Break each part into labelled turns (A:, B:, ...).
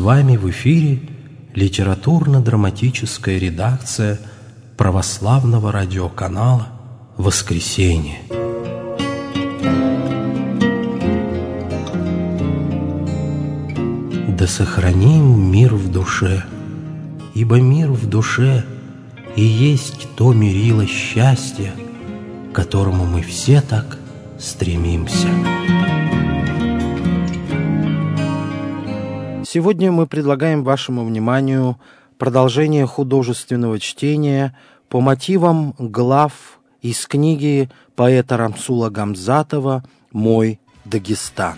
A: вами в эфире литературно-драматическая редакция православного радиоканала «Воскресенье». Да сохраним мир в душе, ибо мир в душе и есть то мерило счастья, к которому мы все так стремимся.
B: Сегодня мы предлагаем вашему вниманию продолжение художественного чтения по мотивам глав из книги поэта Рамсула Гамзатова «Мой Дагестан».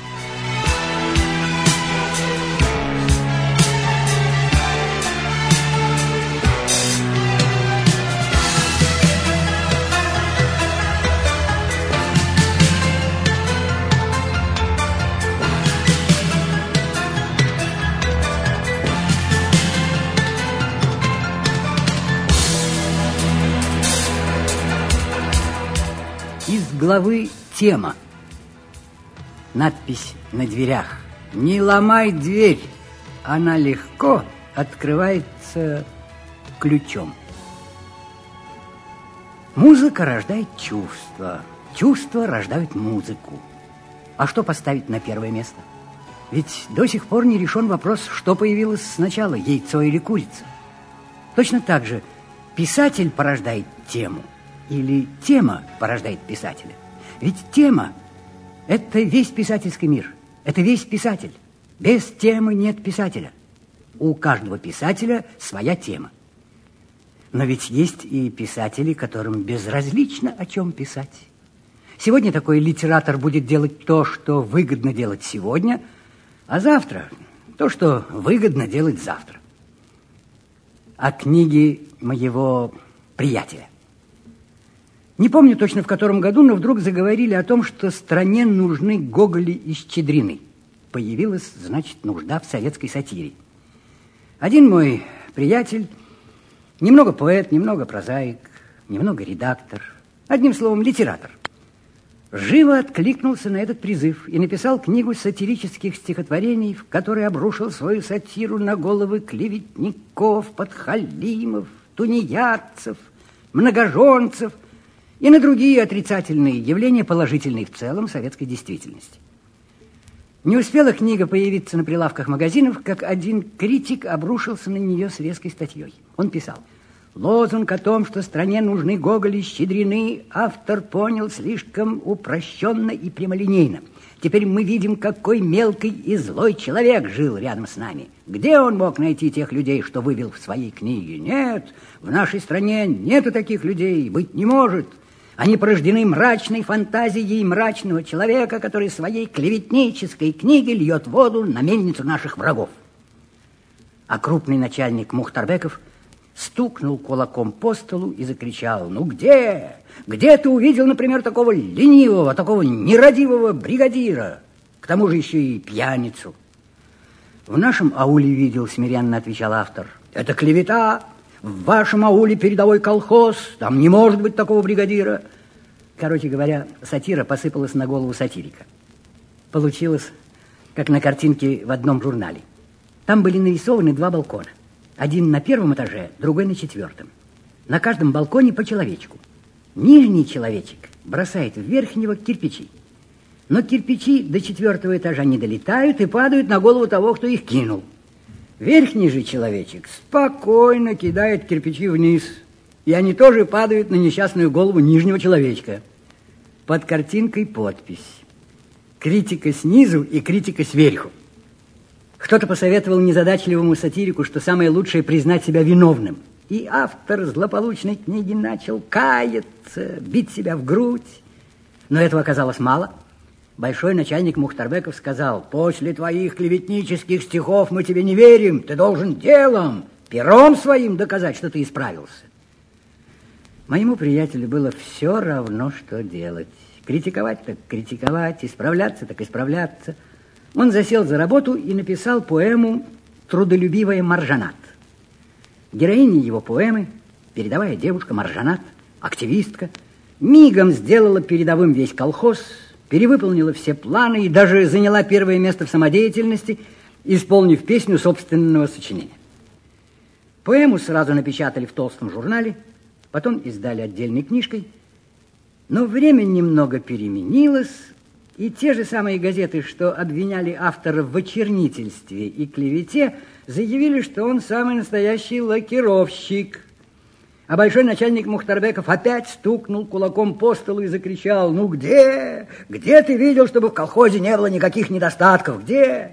C: Главы «Тема». Надпись на дверях. Не ломай дверь, она легко открывается ключом. Музыка рождает чувства, чувства рождают музыку. А что поставить на первое место? Ведь до сих пор не решен вопрос, что появилось сначала, яйцо или курица. Точно так же писатель порождает тему, или тема порождает писателя. Ведь тема – это весь писательский мир, это весь писатель. Без темы нет писателя. У каждого писателя своя тема. Но ведь есть и писатели, которым безразлично, о чем писать. Сегодня такой литератор будет делать то, что выгодно делать сегодня, а завтра – то, что выгодно делать завтра. О книге моего приятеля. Не помню точно, в котором году, но вдруг заговорили о том, что стране нужны Гоголи и Щедрины. Появилась, значит, нужда в советской сатире. Один мой приятель, немного поэт, немного прозаик, немного редактор, одним словом, литератор, живо откликнулся на этот призыв и написал книгу сатирических стихотворений, в которой обрушил свою сатиру на головы клеветников, подхалимов, тунеядцев, многоженцев и на другие отрицательные явления, положительные в целом советской действительности. Не успела книга появиться на прилавках магазинов, как один критик обрушился на нее с резкой статьей. Он писал: лозунг о том, что стране нужны Гоголи и Щедрины, автор понял слишком упрощенно и прямолинейно. Теперь мы видим, какой мелкий и злой человек жил рядом с нами. Где он мог найти тех людей, что вывел в своей книге? Нет, в нашей стране нету таких людей, быть не может. Они порождены мрачной фантазией мрачного человека, который своей клеветнической книге льет воду на мельницу наших врагов. А крупный начальник Мухтарбеков стукнул кулаком по столу и закричал: ну где? Где ты увидел, например, такого ленивого, такого нерадивого бригадира? К тому же еще и пьяницу. В нашем ауле видел, смиренно отвечал автор. Это клевета. В вашем ауле передовой колхоз, там не может быть такого бригадира. Короче говоря, сатира посыпалась на голову сатирика. Получилось, как на картинке в одном журнале. Там были нарисованы два балкона. Один на первом этаже, другой на четвертом. На каждом балконе по человечку. Нижний человечек бросает в верхнего кирпичи. Но кирпичи до четвертого этажа не долетают и падают на голову того, кто их кинул. Верхний же человечек спокойно кидает кирпичи вниз, и они тоже падают на несчастную голову нижнего человечка. Под картинкой подпись: критика снизу и критика сверху. Кто-то посоветовал незадачливому сатирику, что самое лучшее признать себя виновным. И автор злополучной книги начал каяться, бить себя в грудь. Но этого оказалось мало. Большой начальник Мухтарбеков сказал: после твоих клеветнических стихов мы тебе не верим. Ты должен делом, пером своим доказать, что ты исправился. Моему приятелю было все равно, что делать. Критиковать так критиковать, исправляться так исправляться. Он засел за работу и написал поэму «Трудолюбивая Маржанат». Героиня его поэмы, передовая девушка Маржанат, активистка, мигом сделала передовым весь колхоз, перевыполнила все планы и даже заняла первое место в самодеятельности. исполнив песню собственного сочинения. Поэму сразу напечатали в толстом журнале, потом издали отдельной книжкой, но время немного переменилось, и те же самые газеты, что обвиняли автора в очернительстве и клевете, заявили, что он самый настоящий лакировщик. А большой начальник Мухтарбеков опять стукнул кулаком по столу и закричал: «Ну где? Где ты видел, чтобы в колхозе не было никаких недостатков? Где?»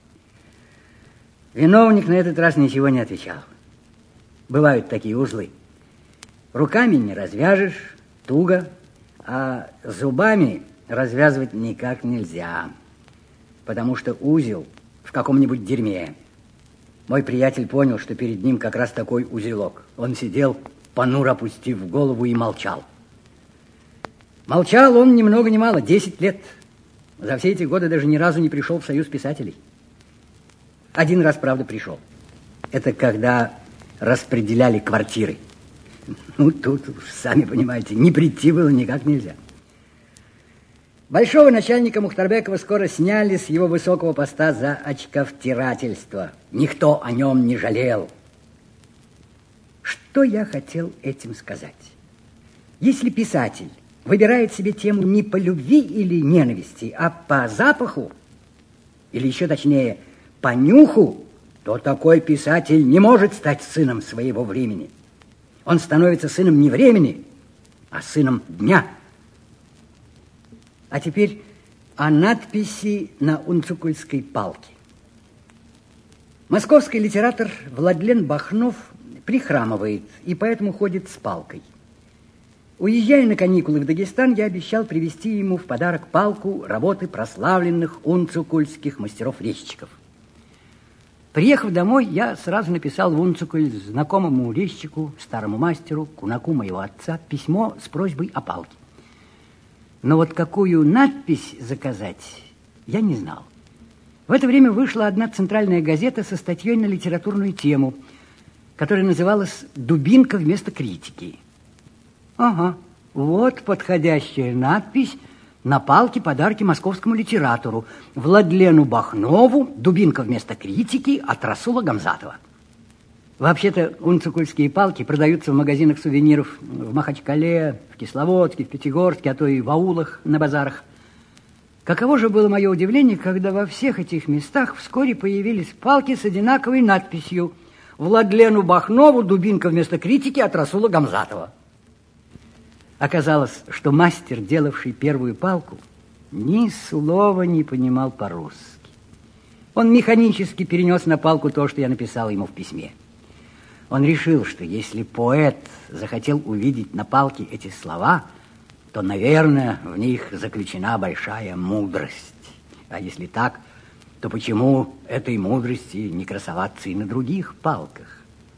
C: Виновник на этот раз ничего не отвечал. Бывают такие узлы. Руками не развяжешь, туго, а зубами развязывать никак нельзя, потому что узел в каком-нибудь дерьме. Мой приятель понял, что перед ним как раз такой узелок. Он сидел, понуро опустив голову, и молчал. Молчал он ни много ни мало, 10 лет. За все эти годы даже ни разу не пришел в Союз писателей. Один раз, правда, пришел. Это когда распределяли квартиры. Ну, тут, сами понимаете, не прийти было никак нельзя. Большого начальника Мухтарбекова скоро сняли с его высокого поста за очковтирательство. Никто о нем не жалел. Что я хотел этим сказать? Если писатель выбирает себе тему не по любви или ненависти, а по запаху, или еще точнее, по нюху, то такой писатель не может стать сыном своего времени. Он становится сыном не времени, а сыном дня. А теперь о надписи на унцукульской палке. Московский литератор Владлен Бахнов прихрамывает и поэтому ходит с палкой. Уезжая на каникулы в Дагестан, я обещал привезти ему в подарок палку работы прославленных унцукульских мастеров-резчиков. Приехав домой, я сразу написал в Унцукуль знакомому резчику, старому мастеру, кунаку моего отца, письмо с просьбой о палке. Но вот какую надпись заказать, я не знал. В это время вышла одна центральная газета со статьей на литературную тему, которая называлась «Дубинка вместо критики». Ага, вот подходящая надпись на палке подарки московскому литератору Владлену Бахнову, «Дубинка вместо критики» от Расула Гамзатова. Вообще-то унцукульские палки продаются в магазинах сувениров в Махачкале, в Кисловодске, в Пятигорске, а то и в аулах на базарах. Каково же было мое удивление, когда во всех этих местах вскоре появились палки с одинаковой надписью «Владлену Бахнову, дубинка вместо критики» от Расула Гамзатова. Оказалось, что мастер, делавший первую палку, ни слова не понимал по-русски. Он механически перенес на палку то, что я написал ему в письме. Он решил, что если поэт захотел увидеть на палке эти слова, то, наверное, в них заключена большая мудрость. А если так, то почему этой мудрости не красоваться и на других палках?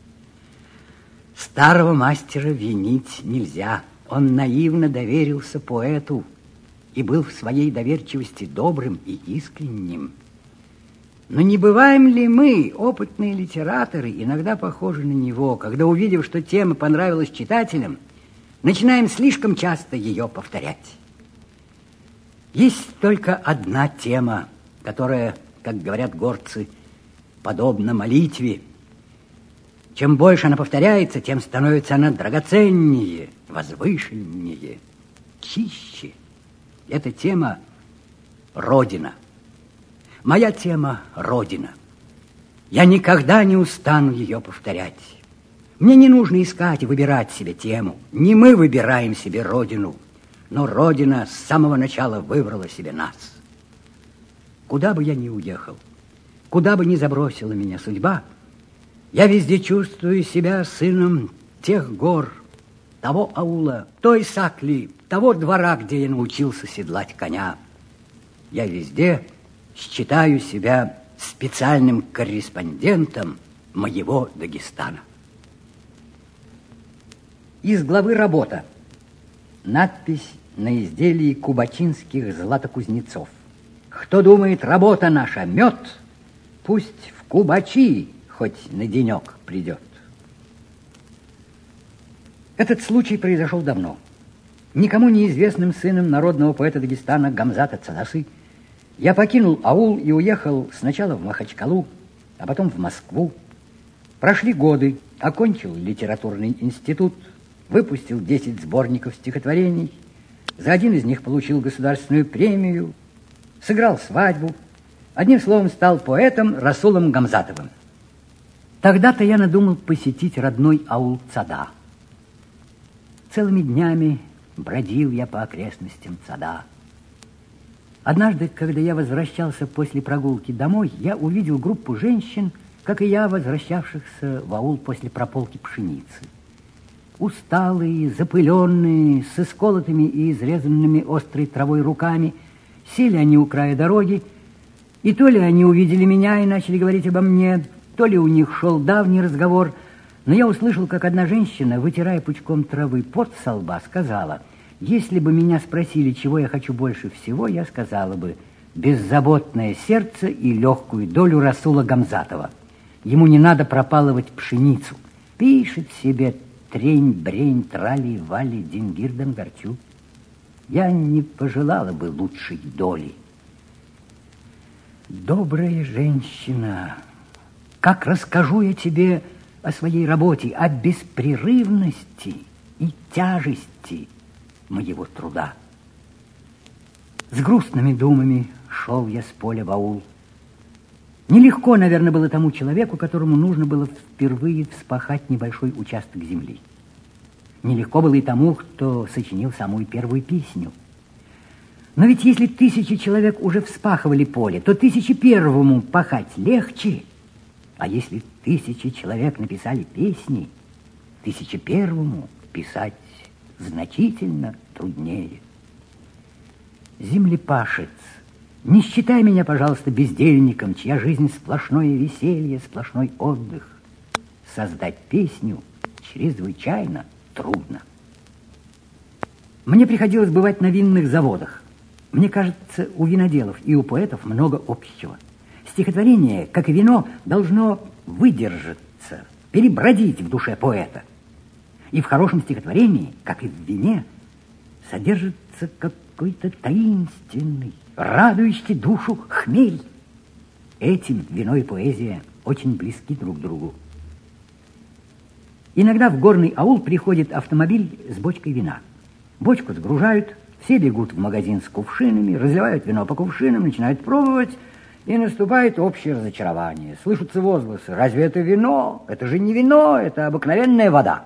C: Старого мастера винить нельзя. Он наивно доверился поэту и был в своей доверчивости добрым и искренним. Но не бываем ли мы, опытные литераторы, иногда похожи на него, когда, увидев, что тема понравилась читателям, начинаем слишком часто ее повторять? Есть только одна тема, которая, как говорят горцы, подобна молитве. Чем больше она повторяется, тем становится она драгоценнее, возвышеннее, чище. Эта тема – Родина. Моя тема – Родина. Я никогда не устану ее повторять. Мне не нужно искать и выбирать себе тему. Не мы выбираем себе Родину, но Родина с самого начала выбрала себе нас. Куда бы я ни уехал, куда бы ни забросила меня судьба, я везде чувствую себя сыном тех гор, того аула, той сакли, того двора, где я научился седлать коня. Я везде считаю себя специальным корреспондентом моего Дагестана. Из главы «Работа» надпись на изделии кубачинских златокузнецов. Кто думает, работа наша мед, пусть в Кубачи хоть на денек придет. Этот случай произошел давно. Никому неизвестным сыном народного поэта Дагестана Гамзата Цадасы Я покинул аул и уехал сначала в Махачкалу, а потом в Москву. Прошли годы, окончил литературный институт, выпустил 10 сборников стихотворений, за один из них получил государственную премию, сыграл свадьбу, одним словом, стал поэтом Расулом Гамзатовым. Тогда-то я надумал посетить родной аул Цада. Целыми днями бродил я по окрестностям Цада. Однажды, когда я возвращался после прогулки домой, я увидел группу женщин, как и я, возвращавшихся в аул после прополки пшеницы. Усталые, запыленные, с исколотыми и изрезанными острой травой руками, сели они у края дороги, и то ли они увидели меня и начали говорить обо мне, то ли у них шел давний разговор, но я услышал, как одна женщина, вытирая пучком травы пот со лба, сказала: «Если бы меня спросили, чего я хочу больше всего, я сказала бы: беззаботное сердце и легкую долю Расула Гамзатова. Ему не надо пропалывать пшеницу. Пишет себе трень-брень, трали-вали, дингир-дангарчу. Я не пожелала бы лучшей доли». Добрая женщина, как расскажу я тебе о своей работе, о беспрерывности и тяжести моего труда. С грустными думами шел я с поля в аул. Нелегко, наверное, было тому человеку, которому нужно было впервые вспахать небольшой участок земли. Нелегко было и тому, кто сочинил самую первую песню. Но ведь если 1000 человек уже вспахивали поле, то 1001-му пахать легче. А если 1000 человек написали песни, 1001-му писать значительно труднее. Землепашец, не считай меня, пожалуйста, бездельником, чья жизнь сплошное веселье, сплошной отдых. Создать песню чрезвычайно трудно. Мне приходилось бывать на винных заводах. Мне кажется, у виноделов и у поэтов много общего. Стихотворение, как и вино, должно выдержаться, перебродить в душе поэта. И в хорошем стихотворении, как и в вине, содержится какой-то таинственный, радующий душу хмель. Этим вино и поэзия очень близки друг к другу. Иногда в горный аул приходит автомобиль с бочкой вина. Бочку сгружают, все бегут в магазин с кувшинами, разливают вино по кувшинам, начинают пробовать, и наступает общее разочарование. Слышатся возгласы: «Разве это вино? Это же не вино, это обыкновенная вода».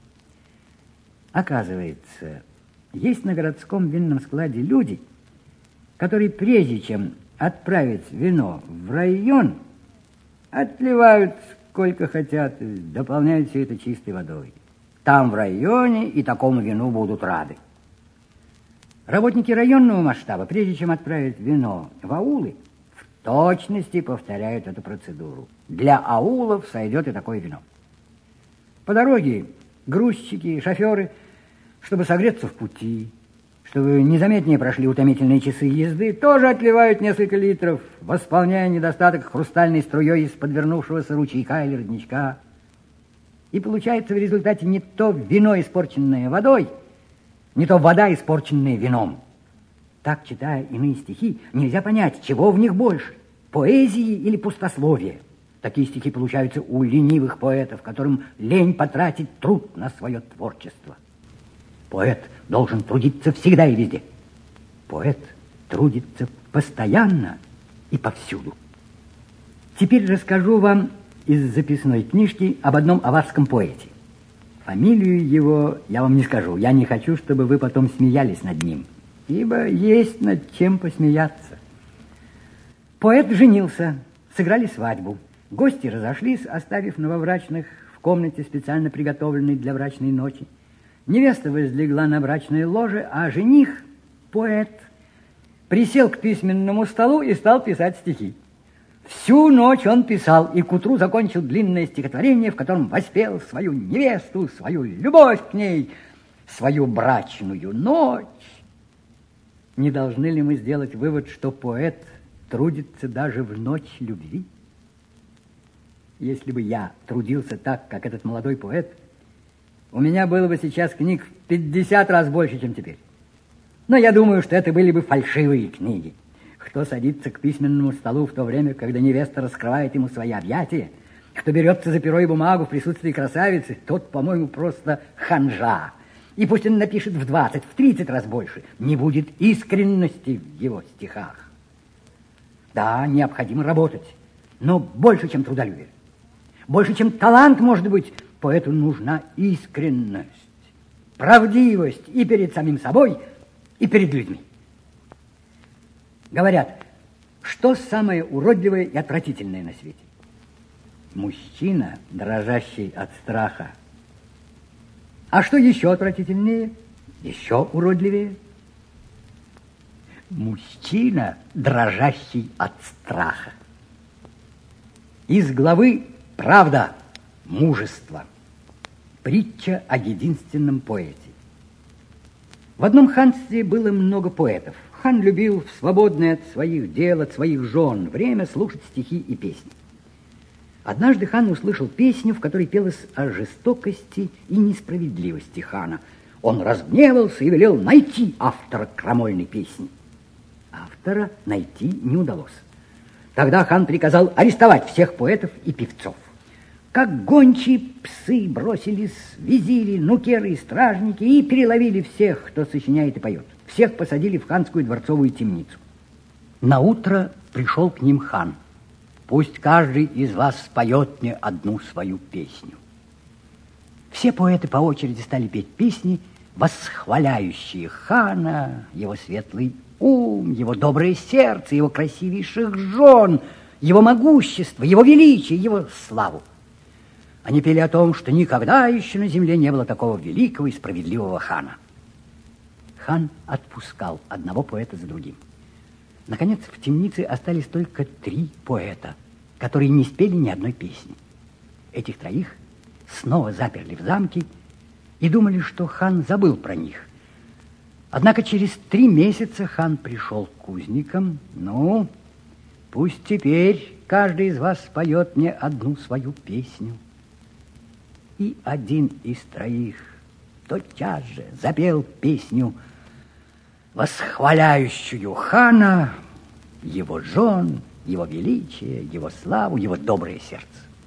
C: Оказывается, есть на городском винном складе люди, которые прежде чем отправить вино в район, отливают сколько хотят, дополняют все это чистой водой. Там в районе и такому вину будут рады. Работники районного масштаба, прежде чем отправить вино в аулы, в точности повторяют эту процедуру. Для аулов сойдет и такое вино. По дороге грузчики, шоферы, чтобы согреться в пути, чтобы незаметнее прошли утомительные часы езды, тоже отливают несколько литров, восполняя недостаток хрустальной струей из подвернувшегося ручейка или родничка. И получается в результате не то вино, испорченное водой, не то вода, испорченная вином. Так, читая иные стихи, нельзя понять, чего в них больше, поэзии или пустословия. Такие стихи получаются у ленивых поэтов, которым лень потратить труд на свое творчество. Поэт должен трудиться всегда и везде. Поэт трудится постоянно и повсюду. Теперь расскажу вам из записной книжки об одном аварском поэте. Фамилию его я вам не скажу. Я не хочу, чтобы вы потом смеялись над ним, ибо есть над чем посмеяться. Поэт женился, сыграли свадьбу. Гости разошлись, оставив новобрачных в комнате, специально приготовленной для брачной ночи. Невеста возлегла на брачное ложе, а жених, поэт, присел к письменному столу и стал писать стихи. Всю ночь он писал, и к утру закончил длинное стихотворение, в котором воспел свою невесту, свою любовь к ней, свою брачную ночь. Не должны ли мы сделать вывод, что поэт трудится даже в ночь любви? Если бы я трудился так, как этот молодой поэт, у меня было бы сейчас книг в 50 раз больше, чем теперь. Но я думаю, что это были бы фальшивые книги. Кто садится к письменному столу в то время, когда невеста раскрывает ему свои объятия, кто берется за перо и бумагу в присутствии красавицы, тот, по-моему, просто ханжа. И пусть он напишет в 20, в 30 раз больше, не будет искренности в его стихах. Да, необходимо работать, но больше, чем трудолюбие. Больше, чем талант, может быть, поэту нужна искренность, правдивость и перед самим собой, и перед людьми. Говорят, что самое уродливое и отвратительное на свете? Мужчина, дрожащий от страха. А что еще отвратительнее, еще уродливее? Мужчина, дрожащий от страха. Из главы «Правда, мужество». Притча о единственном поэте. В одном ханстве было много поэтов. Хан любил в свободное от своих дел, от своих жен время слушать стихи и песни. Однажды хан услышал песню, в которой пелось о жестокости и несправедливости хана. Он разгневался и велел найти автора крамольной песни. Автора найти не удалось. Тогда хан приказал арестовать всех поэтов и певцов. Как гончие псы бросились визири, нукеры и стражники и переловили всех, кто сочиняет и поет. Всех посадили в ханскую дворцовую темницу. Наутро пришел к ним хан. Пусть каждый из вас споет мне одну свою песню. Все поэты по очереди стали петь песни, восхваляющие хана, его светлый ум, его доброе сердце, его красивейших жен, его могущество, его величие, его славу. Они пели о том, что никогда еще на земле не было такого великого и справедливого хана. Хан отпускал одного поэта за другим. Наконец, в темнице остались только 3 поэта, которые не спели ни одной песни. Этих 3 снова заперли в замке и думали, что хан забыл про них. Однако через 3 месяца хан пришел к узникам. Ну, пусть теперь каждый из вас споет мне одну свою песню. И один из 3 тотчас же запел песню, восхваляющую хана, его жен, его величие, его славу, его доброе сердце.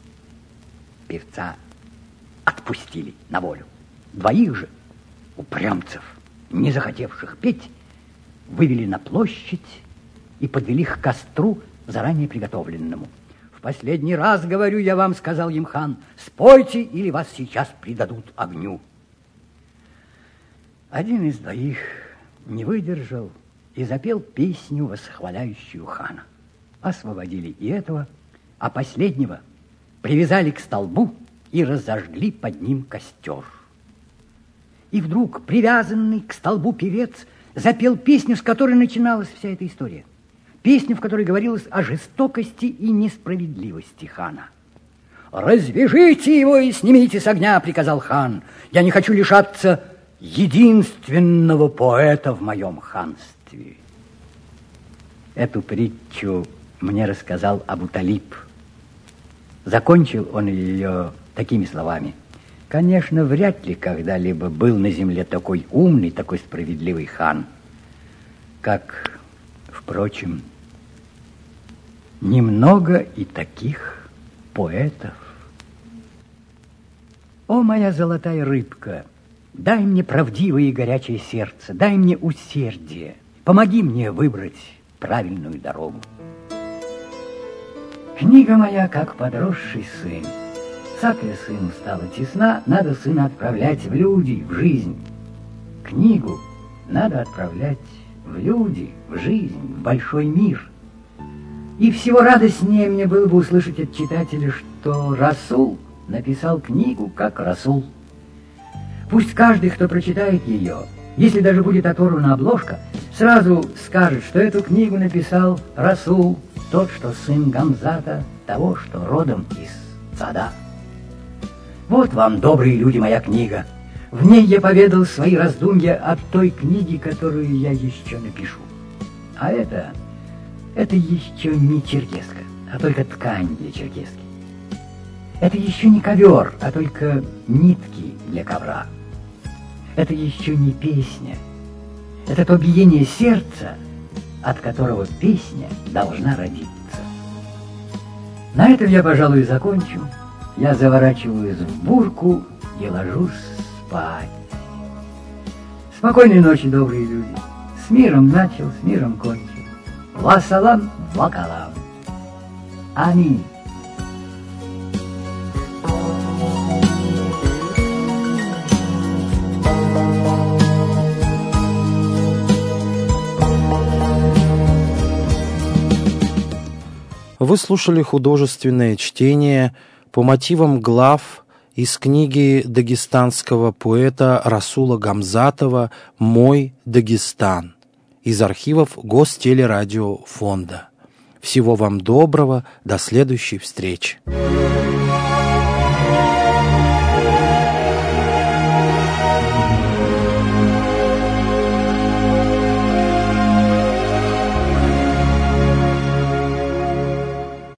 C: Певца отпустили на волю. 2 же упрямцев, не захотевших петь, вывели на площадь и подвели к костру, заранее приготовленному. «В последний раз, говорю я вам, — сказал им хан, — спойте, или вас сейчас предадут огню». Один из 2 не выдержал и запел песню, восхваляющую хана. Освободили и этого, а последнего привязали к столбу и разожгли под ним костер. И вдруг привязанный к столбу певец запел песню, с которой начиналась вся эта история. Песню, в которой говорилось о жестокости и несправедливости хана. «Развяжите его и снимите с огня, — приказал хан. Я не хочу лишаться единственного поэта в моем ханстве». Эту притчу мне рассказал Абу-Талиб. Закончил он ее такими словами: конечно, вряд ли когда-либо был на земле такой умный, такой справедливый хан, как, впрочем, немного и таких поэтов. О, моя золотая рыбка, дай мне правдивое и горячее сердце, дай мне усердие, помоги мне выбрать правильную дорогу. Книга моя, как подросший сын. Сакля сыну стала тесна, надо сына отправлять в люди, в жизнь. Книгу надо отправлять в люди, в жизнь, в большой мир. И всего радостнее мне было бы услышать от читателя, что Расул написал книгу как Расул. Пусть каждый, кто прочитает ее, если даже будет оторвана обложка, сразу скажет, что эту книгу написал Расул, тот, что сын Гамзата, того, что родом из Сада. Вот вам, добрые люди, моя книга. В ней я поведал свои раздумья о той книге, которую я еще напишу. А это еще не черкеска, а только ткань для черкески. Это еще не ковер, а только нитки для ковра. Это еще не песня. Это то биение сердца, от которого песня должна родиться. На этом я, пожалуй, закончу. Я заворачиваюсь в бурку и ложусь спать. Спокойной ночи, добрые люди. С миром начал, с миром кончил. Вассалам, вакалам. Аминь.
B: Вы слушали художественное чтение по мотивам глав из книги дагестанского поэта Расула Гамзатова «Мой Дагестан» из архивов Гостелерадиофонда. Всего вам доброго, до следующей встречи.